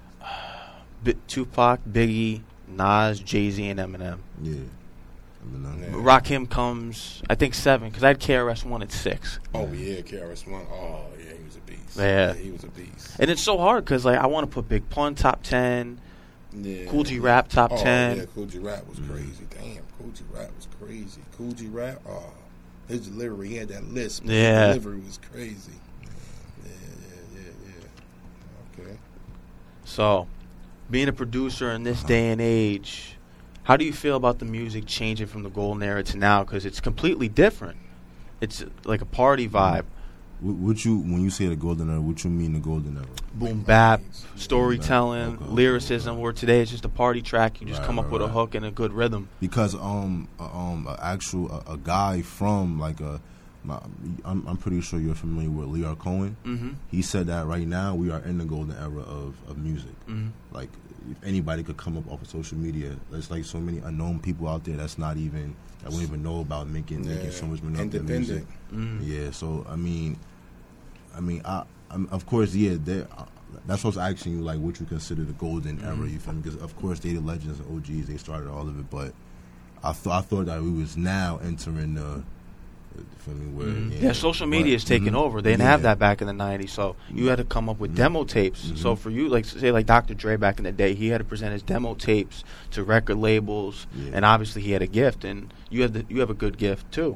B- Tupac, Biggie, Nas, Jay-Z, and Eminem. Yeah. Eminem. Yeah. Rakim comes, I think seven, because I had K R S One at six. Oh yeah, K R S One. Oh yeah, he was a beast. Yeah. he was a beast. And it's so hard because like I want to put Big Pun top ten, Yeah. Cool G Rap top oh, ten. Yeah, Cool G Rap was crazy. Damn, Cool G Rap was crazy. Cool G Rap. Oh, his delivery. He had that list. But Yeah. his delivery was crazy. Yeah, yeah, yeah, yeah. Okay. So, being a producer in this day and age, how do you feel about the music changing from the golden era to now? Because it's completely different. It's like a party vibe. What, what you when you say the golden era? What you mean the golden era? Boom bap, storytelling, Okay, okay, lyricism. okay. Where today it's just a party track. You just Right, come up right, with a right. hook and a good rhythm. Because um uh, um a actual a, a guy from like a my, I'm I'm pretty sure you're familiar with Lear Cohen. Mm-hmm. He said that right now we are in the golden era of, of music. Mm-hmm. Like if anybody could come up off of social media. There's like so many unknown people out there that's not even that won't even know about making Yeah. making so much money off their music. Independent. Mm-hmm. Yeah, so I mean, I mean, I, I'm, of course, yeah. there- Uh, that's what I was asking you, like, what you consider the golden Mm-hmm. era. You feel me? Because of course, they the legends and O Gs. They started all of it, but I thought I thought that we was now entering the. You feel me? Where Mhm. yeah, Yeah, social but- media is taking mhm. over. They didn't Yeah. have that back in the nineties, so you had to come up with Mhm. demo tapes. Mhm. So for you, like say like Doctor Dre back in the day, he had to present his demo tapes to record labels, Yeah. and obviously he had a gift, and you had the, you have a good gift too.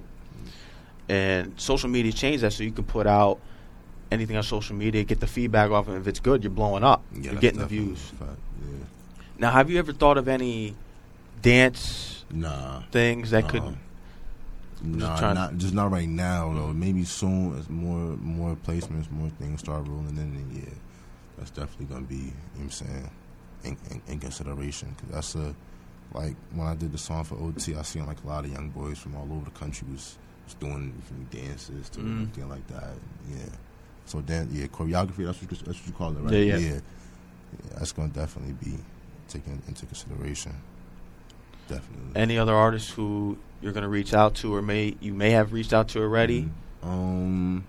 And social media changed that, so you can put out anything on social media, get the feedback off, and if it's good, you're blowing up. Yeah, you're that's getting the definitely views. a fact, yeah. Now, have you ever thought of any dance Nah. things that Uh-uh. could? Nah, trying- not just not right now though. Maybe soon as more more placements, more things start rolling in, then yeah, that's definitely gonna be. You know what I'm saying in, in, in consideration because that's a like when I did the song for O T, I seen like a lot of young boys from all over the country was was doing from dances to Mm. everything like that. Yeah, so then yeah, choreography. That's what you, that's what you call it, right? Yeah, yeah. yeah, Yeah, that's gonna definitely be taken into consideration. Definitely. Any other artists who you're going to reach out to, or may you may have reached out to already? Um,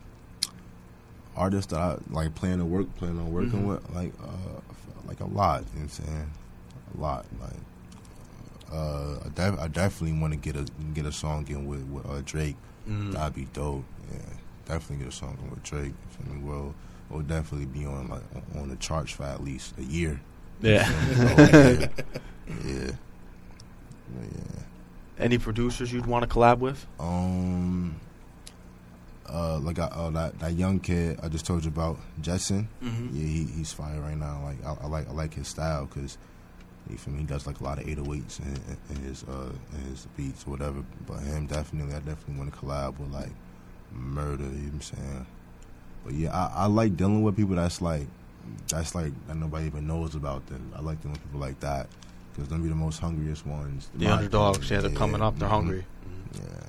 artists that I like plan to work, plan on working Mhm. with, like uh, like a lot. You know what I'm saying? A lot. Like uh, I, def- I definitely want to get a get a song in with, with uh, Drake. Mm. That'd be dope. Yeah, definitely get a song in with Drake. I mean, well, we'll definitely be on like on- on the charts for at least a year. Yeah. yeah. yeah. Yeah. Any producers you'd want to collab with? Um, uh, like I, uh, that that young kid I just told you about, Jetson. Mm-hmm. Yeah, he, he's fire right now. Like I, I like I like his style because You feel me? He does like a lot of eight oh eights in, in his uh, in his beats or whatever. But him definitely, I definitely want to collab with like Murder. You know what I'm saying? But yeah, I, I like dealing with people that's like that's like that nobody even knows about. Them. I like dealing with people like that because them be the most hungriest ones. The underdogs, yeah, they're yeah, coming up. They're mm-hmm. hungry. Yeah.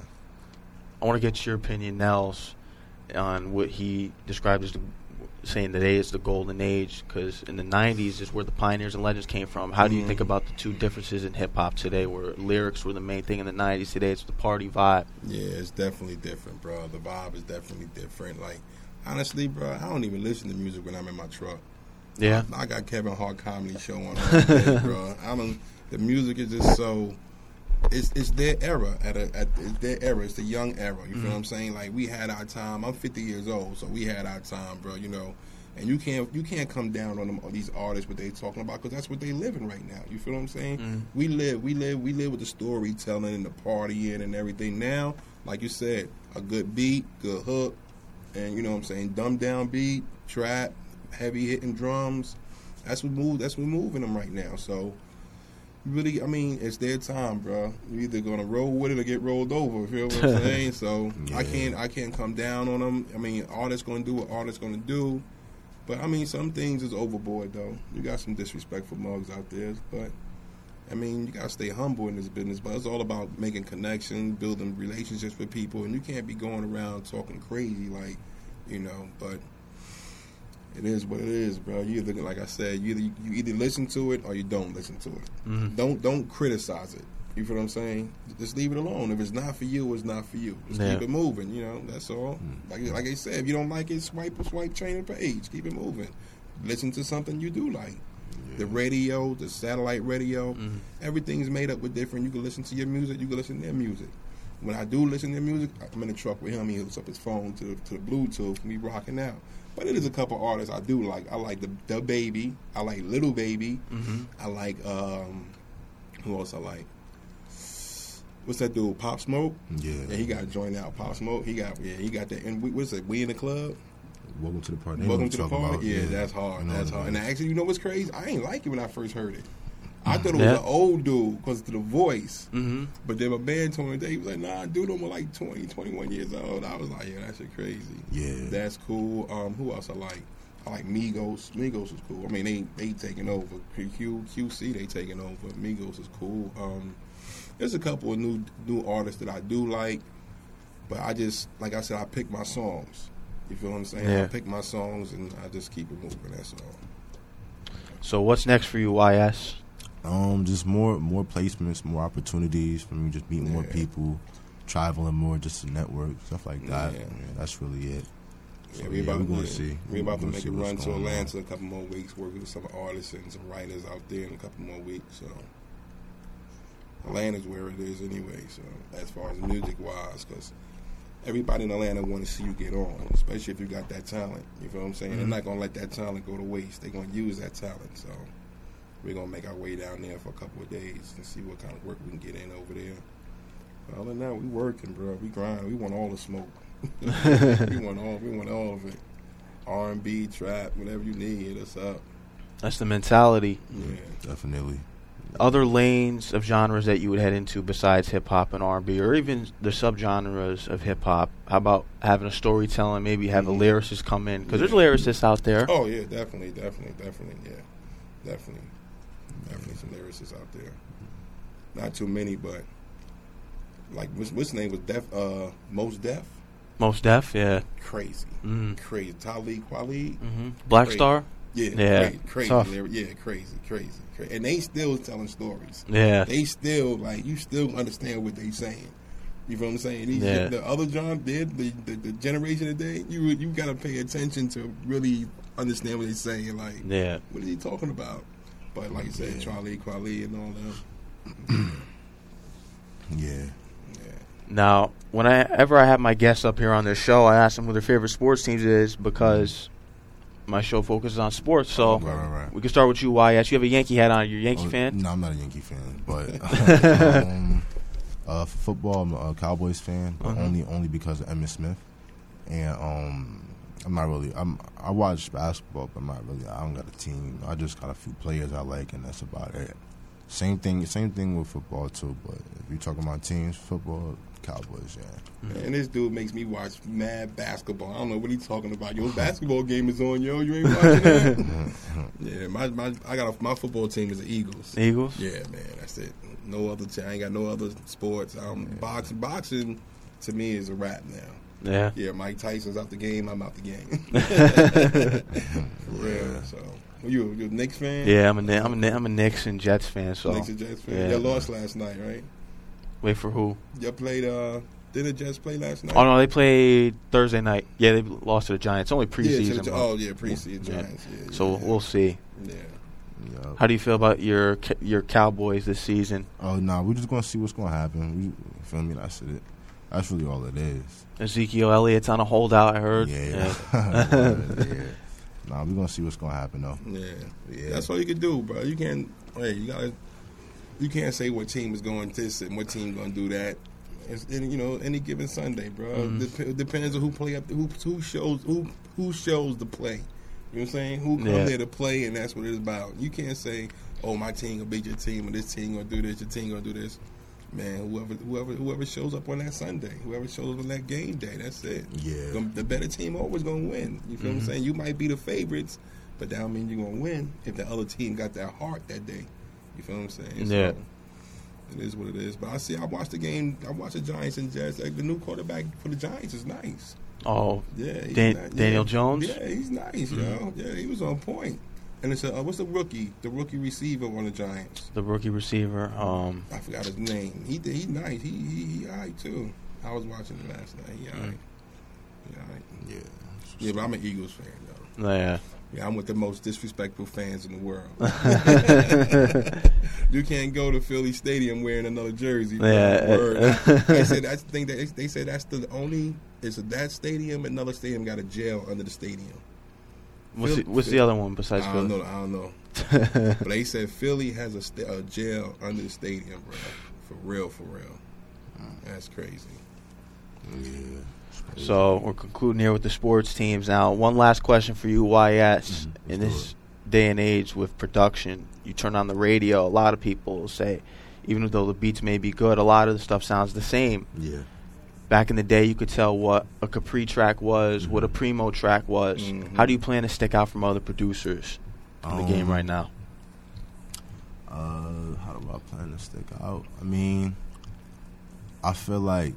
I want to get your opinion, Nels, on what he described as the, saying today is the golden age, because in the nineties is where the pioneers and legends came from. How do you mm. think about the two differences in hip-hop today, where lyrics were the main thing in the nineties? Today it's the party vibe. Yeah, it's definitely different, bro. The vibe is definitely different. Like, honestly, bro, I don't even listen to music when I'm in my truck. Yeah. I, I got Kevin Hart comedy show on all day, bro. I don't, the music is just so... It's it's their era at a at it's their era. It's the young era. You mm-hmm. feel what I'm saying? Like, we had our time. I'm fifty years old, so we had our time, bro. You know, and you can't you can't come down on them on these artists what they talking about, because that's what they living right now. You feel what I'm saying? Mm-hmm. We live we live we live with the storytelling and the partying and everything. Now, like you said, a good beat, good hook, and you know what I'm saying, dumbed down beat, trap, heavy hitting drums. That's what move. That's what moving them right now. So. Really, I mean, it's their time, bro. You're either gonna roll with it or get rolled over. You feel what I'm saying? So yeah. I can't, I can't come down on them. I mean, artists gonna do what artists gonna do, but I mean, some things is overboard though. You got some disrespectful mugs out there, but I mean, you gotta stay humble in this business. But it's all about making connections, building relationships with people, and you can't be going around talking crazy, like, you know. But it is what it is, bro. You either, like I said, you either you either listen to it or you don't listen to it. Mm-hmm. Don't don't criticize it. You feel what I'm saying? Just leave it alone. If it's not for you, it's not for you. Just yeah. keep it moving. You know, that's all. Mm-hmm. Like like I said, if you don't like it, swipe or swipe, change the page. Keep it moving. Listen to something you do like. Yeah. The radio, the satellite radio, mm-hmm. everything's made up with different. You can listen to your music. You can listen to their music. When I do listen to their music, I'm in the truck with him. He hooks up his phone to the, to the Bluetooth, and we rocking out. But it is a couple artists I do like. I like the the Baby. I like Little Baby. Mm-hmm. I like um, who else I like? What's that dude? Pop Smoke. Yeah. Yeah, he got joined out. Pop Smoke. He got yeah. He got that. And we, what's it? We in the club. Welcome to the party. Welcome to the party. About, yeah, yeah, that's hard. That's hard. And actually, you know what's crazy? I ain't like it when I first heard it. I thought it was yeah. an old dude because of the voice. Mm-hmm. But then my band told me that he was like, nah, dude, I'm like twenty, twenty-one years old. I was like, yeah, that shit crazy. Yeah. That's cool. Um, who else I like? I like Migos. Migos is cool. I mean, they they taking over. Q, Q C, they taking over. Migos is cool. Um, there's a couple of new new artists that I do like. But I just, like I said, I pick my songs. You feel what I'm saying? Yeah. I pick my songs and I just keep it moving. That's all. So what's next for you, Y S? Um, just more more placements, more opportunities for me, just meeting yeah. more people, traveling more, just to network, stuff like that. Yeah. Yeah, that's really it. So, yeah, we about, yeah, we're going to yeah, see. We're about we're to make a run to Atlanta on. a couple more weeks, working with some artists and some writers out there in a couple more weeks. So Atlanta's where it is anyway. So as far as music wise, because everybody in Atlanta want to see you get on, especially if you got that talent. You feel what I'm saying? Mm-hmm. They're not gonna let that talent go to waste. They're gonna use that talent. So we're going to make our way down there for a couple of days and see what kind of work we can get in over there. But other than that, we working, bro. We grind. We want all the smoke. we want all We want all of it. R and B, trap, whatever you need, hit us up. That's the mentality. Yeah. Definitely. Other lanes of genres that you would head into besides hip-hop and R and B, or even the subgenres of hip-hop, how about having a storytelling, maybe have mm-hmm. a lyricist come in? Because yeah. there's lyricists out there. Oh, yeah, definitely, definitely, definitely, yeah. Definitely. Definitely some lyricists out there. Not too many, but like what's, what's his name was Def, uh, Most Def. Most Def, yeah. Crazy, mm-hmm. crazy. Talib Kweli, mm-hmm. Black crazy. Star. Yeah, yeah, crazy, crazy yeah, crazy, crazy, crazy. And they still telling stories. Yeah, they still like you still understand what they saying. You feel what I'm saying? These, yeah. The other John did the, the the generation today. You you gotta pay attention to really understand what they're saying. Like, yeah, what is he talking about? But like you said, yeah. Charlie, Kweli, and all them. yeah. Yeah. Now, whenever I have my guests up here on this show, I ask them who their favorite sports teams is because my show focuses on sports. So right, right, right. we can start with you, Y S. You have a Yankee hat on. You're a Yankee oh, fan? No, I'm not a Yankee fan. But um, uh, for football, I'm a Cowboys fan, but uh-huh. only only because of Emmitt Smith. And um, I'm not really. I'm. I watch basketball, but I'm not really. I don't got a team. I just got a few players I like, and that's about it. Same thing. Same thing with football too. But if you talking about teams, football, Cowboys, yeah. Man, this dude makes me watch mad basketball. I don't know what he's talking about. Your basketball game is on, yo. You ain't watching that? Yeah, my my I got a, my football team is the Eagles. Eagles? Yeah, man, that's it. No other. T- I ain't got no other sports. Um, yeah. Boxing, boxing, to me is a wrap now. Yeah. Yeah, Mike Tyson's out the game. I'm out the game. For real. So, you you a Knicks fan? Yeah, I'm a I'm a I'm a Knicks and Jets fan. So Knicks and Jets fan. Yeah. You lost last night, right? Wait for who? You played. Uh, did the Jets play last night? Oh no, they played Thursday night. Yeah, they lost to the Giants. Only preseason. Yeah, to the, oh yeah, preseason yeah. Giants. Yeah, yeah, so yeah. we'll see. Yeah. Yep. How do you feel about your your Cowboys this season? Oh no, nah, we're just gonna see what's gonna happen. We, you feel me? That's it. That's really all it is. Ezekiel Elliott's on a holdout, I heard. Yeah. yeah. yeah. Nah, we're gonna see what's gonna happen though. Yeah. yeah. That's all you can do, bro. You can't. Hey, you gotta. You can't say what team is going this and what team going to do that. It's, you know, any given Sunday, bro. Mm-hmm. Dep- it depends on who play up, who who shows who who shows the play. You know what I'm saying? Who come yeah. there to play, and that's what it's about. You can't say, "Oh, my team will beat your team, and this team gonna do this, your team gonna do this." Man, whoever whoever whoever shows up on that Sunday, whoever shows up on that game day, that's it. Yeah, the better team always gonna win. You feel mm-hmm. what I'm saying? You might be the favorites, but that don't mean you're gonna win if the other team got that heart that day. You feel what I'm saying? Yeah. So, it is what it is. But I see, I watched the game. I watched the Giants and Jets. Like, the new quarterback for the Giants is nice. Oh, yeah, Dan- nice. Daniel yeah. Jones. Yeah, he's nice, mm-hmm. yo. Yeah, he was on point. And it's a, uh, what's the rookie? The rookie receiver on the Giants. The rookie receiver. Um, I forgot his name. He he's nice. He he, he all right too. I was watching him last night. He all right. Mm-hmm. He all right. Yeah. Yeah, but I'm an Eagles fan though. Yeah. Yeah, I'm with the most disrespectful fans in the world. You can't go to Philly Stadium wearing another jersey. Yeah. Word. I, I said I think that they said that's the only is that stadium. Another stadium got a jail under the stadium. What's, Philly, the, what's Philly, the other one besides I Philly? don't know. I don't know. But they said Philly has a, st- a jail under the stadium, bro. For real, for real. That's crazy. Yeah. So we're concluding here with the sports teams. Now, one last question for you, Y S. Mm-hmm. In this day and age with production, you turn on the radio, a lot of people will say, even though the beats may be good, a lot of the stuff sounds the same. Yeah. Back in the day, you could tell what a Capri track was, Mm-hmm. what a Primo track was. Mm-hmm. How do you plan to stick out from other producers in the Um, game right now? Uh, how do I plan to stick out? I mean, I feel like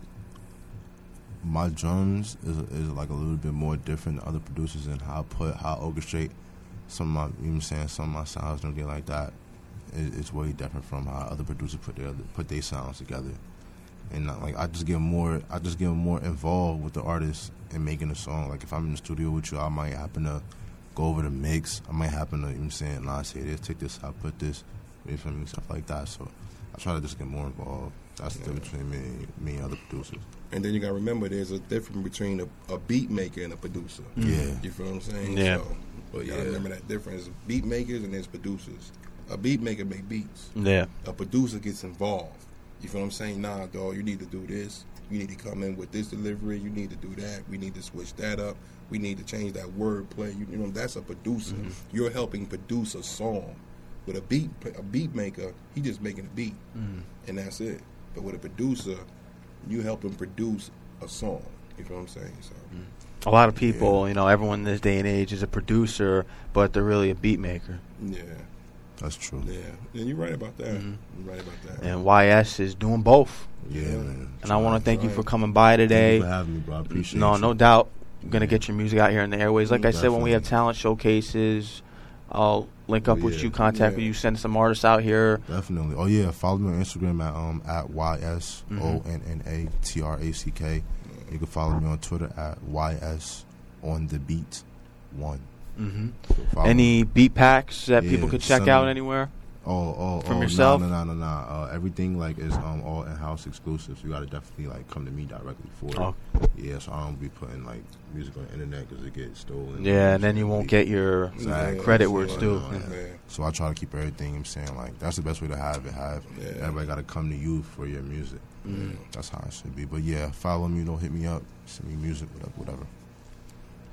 my drums is is like a little bit more different than other producers, and how I put how I orchestrate some of my, you know what I'm saying, some of my sounds and everything like that. It, it's way different from how other producers put their put their sounds together. And uh, like I just get more, I just get more involved with the artist in making a song. Like if I'm in the studio with you, I might happen to go over the mix. I might happen to, you know what I'm saying, nah, say this, take this, I put this, you feel me, stuff like that. So I try to just get more involved. That's the difference between me, me and other producers. And then you got to remember, there's a difference between a, a beat maker and a producer. Yeah. You feel what I'm saying? Yeah. So, but you got to Yeah. remember that difference. Beat makers and there's producers. A beat maker make beats. Yeah. A producer gets involved. You feel what I'm saying? Nah, dog, you need to do this. You need to come in with this delivery. You need to do that. We need to switch that up. We need to change that word play. You, you know, that's a producer. Mm-hmm. You're helping produce a song. With a beat, a beat maker, he just making a beat, mm-hmm. and that's it. But with a producer, you help him produce a song. You know what I'm saying? So, mm-hmm. A lot of people, yeah. you know, everyone in this day and age is a producer, but they're really a beat maker. Yeah. That's true. Yeah. And you're right about that. Mm-hmm. You're right about that. And Y S is doing both. Yeah, man. And I want to thank you for coming by today. Thank you for having me, bro. I appreciate no, you. No doubt. I'm going to get your music out here in the airways. Like Definitely. I said, when we have talent showcases, I'll link up oh, with yeah. you, contact yeah. with you, send some artists out here. Definitely. Oh, yeah. Follow me on Instagram at um at Y S O N N A T R A C K. You can follow me on Twitter at Y S on the beat one. Mm-hmm. So Any me. beat packs that yeah, people could check out anywhere? Oh, oh, From oh, yourself? No, no, no, no, no. Uh, everything like is um all in-house exclusives. You got to definitely like come to me directly for it. Oh. Yeah, so I don't be putting like music on the internet because it gets stolen. Yeah, and then you won't get your exactly. credit so, where it's due. uh, yeah. So I try to keep everything. I'm saying like that's the best way to have it. Have yeah. everybody got to come to you for your music. Mm. That's how it should be. But yeah, follow me. Don't hit me up. Send me music. Whatever. whatever.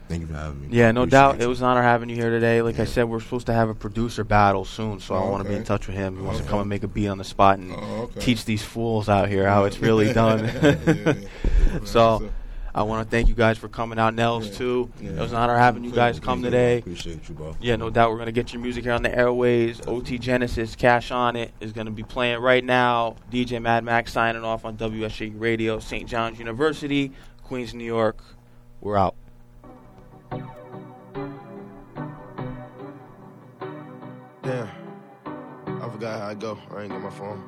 Thank you for having me. Yeah, no Appreciate doubt. you. It was an honor having you here today. Like Yeah. I said, we're supposed to have a producer battle soon, so Oh, I want to be okay. in touch with him. He wants Okay. to come and make a beat on the spot and Oh, okay. teach these fools out here how it's really done. Yeah, yeah. So I want to thank you guys for coming out, Nels, Yeah. too. Yeah. It was an honor having you guys come today. Appreciate you, bro. Yeah, no doubt. We're going to get your music here on the airways. O T Genesis, Cash On It, is going to be playing right now. D J Mad Max signing off on W S J U Radio, Saint John's University, Queens, New York. We're out. Damn, I forgot how I go. I ain't got my phone.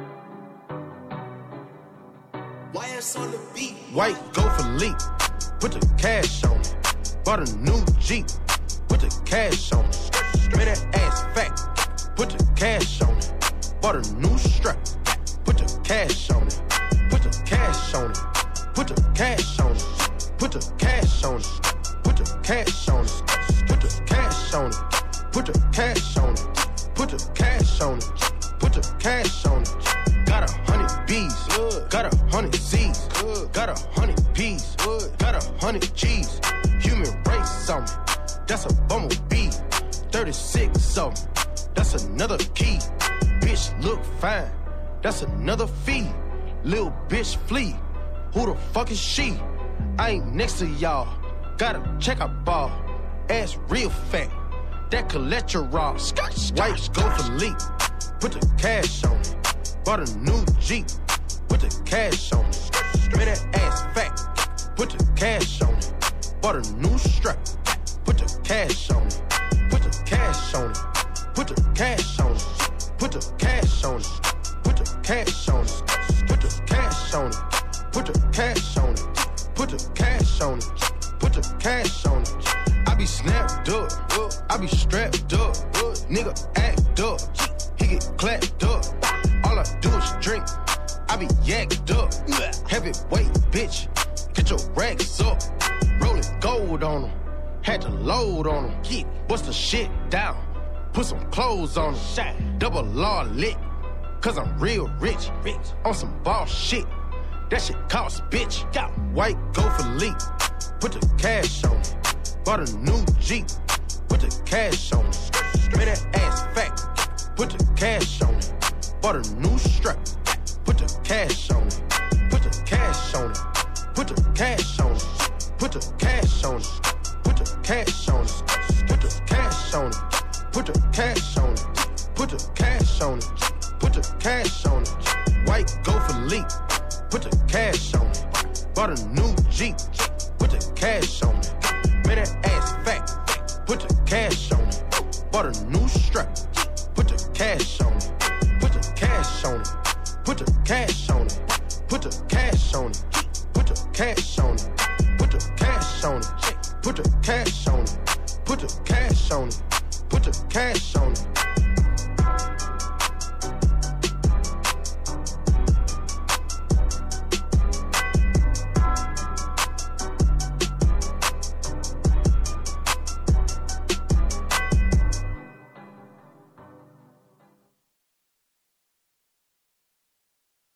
Y S on the beat. White go for leap, put the cash on it. Bought a new Jeep, put the cash on it. Made that ass fat, put the cash on it. Bought a new strap, put the cash on it. Put the cash on it. Put the cash on it. Put the cash on it. Put the cash on it. Put the cash on it. Put the cash on it. Put the cash on it. Put the cash on it. Got a hundred B's. Got a hundred C's. Got a hundred P's. Got a hundred G's. Human race on me. That's a bumblebee. thirty-six of 'em. That's another key. Bitch look fine. That's another fee. Lil' bitch flee. Who the fuck is she? I ain't next to y'all. Gotta check out ball. Ass real fat. That cholesterol. White go for leap. Put the cash on it. Bought a new Jeep. Put the cash on it. Made that ass fat. Put the cash on it. Bought a new strap. Put the cash on it. Put the cash on it. Put the cash on it. Put the cash on it. Put the cash on it. Put the cash on it. Put the cash on it. Put the cash on it. Put the cash on it. I be snapped up. I be strapped up. Nigga act up. He get clapped up. All I do is drink. I be yacked up. Heavyweight bitch. Get your racks up. Rolling gold on 'em. Had to load on 'em. Yeah. Bust the shit down. Put some clothes on 'em. Double law lit. Cause I'm real rich. Rich. On some boss shit. That shit cost, bitch. White go for leap. Put the cash on it. Bought a new Jeep. Put the cash on it. Made that ass fat. Put the cash on it. Bought a new strap. Put the cash on it. Put the cash on it. Put the cash on it. Put the cash on it. Put the cash on it. Put the cash on it. Put the cash on it. Put the cash on it. Put the cash on it. White go for leap. Put the cash on it. Bought a new Jeep. Put the cash on it. Made that ass fat. Put the cash on it. Bought a new strap. Put the cash on it. Put the cash on it. Put the cash on it. Put the cash on it. Put the cash on it. Put the cash on it. Put the cash on it. Put the cash on it. Put the cash on it.